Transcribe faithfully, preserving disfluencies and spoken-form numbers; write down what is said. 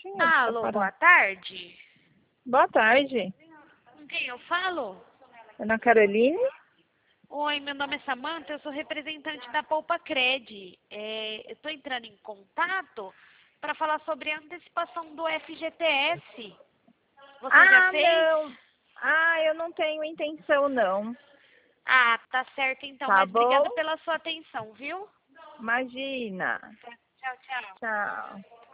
dinheiro pra Alô, parar. boa tarde. Boa tarde. Com quem eu falo? Ana Caroline? Oi, meu nome é Samanta, eu sou representante da Poupa Cred. É, eu estou entrando em contato para falar sobre a antecipação do F G T S. Você já Ah, fez? não. Ah, eu não tenho intenção, não. Ah, tá certo então, Tá mas bom? obrigada pela sua atenção, viu? Imagina. Tchau, tchau. Tchau.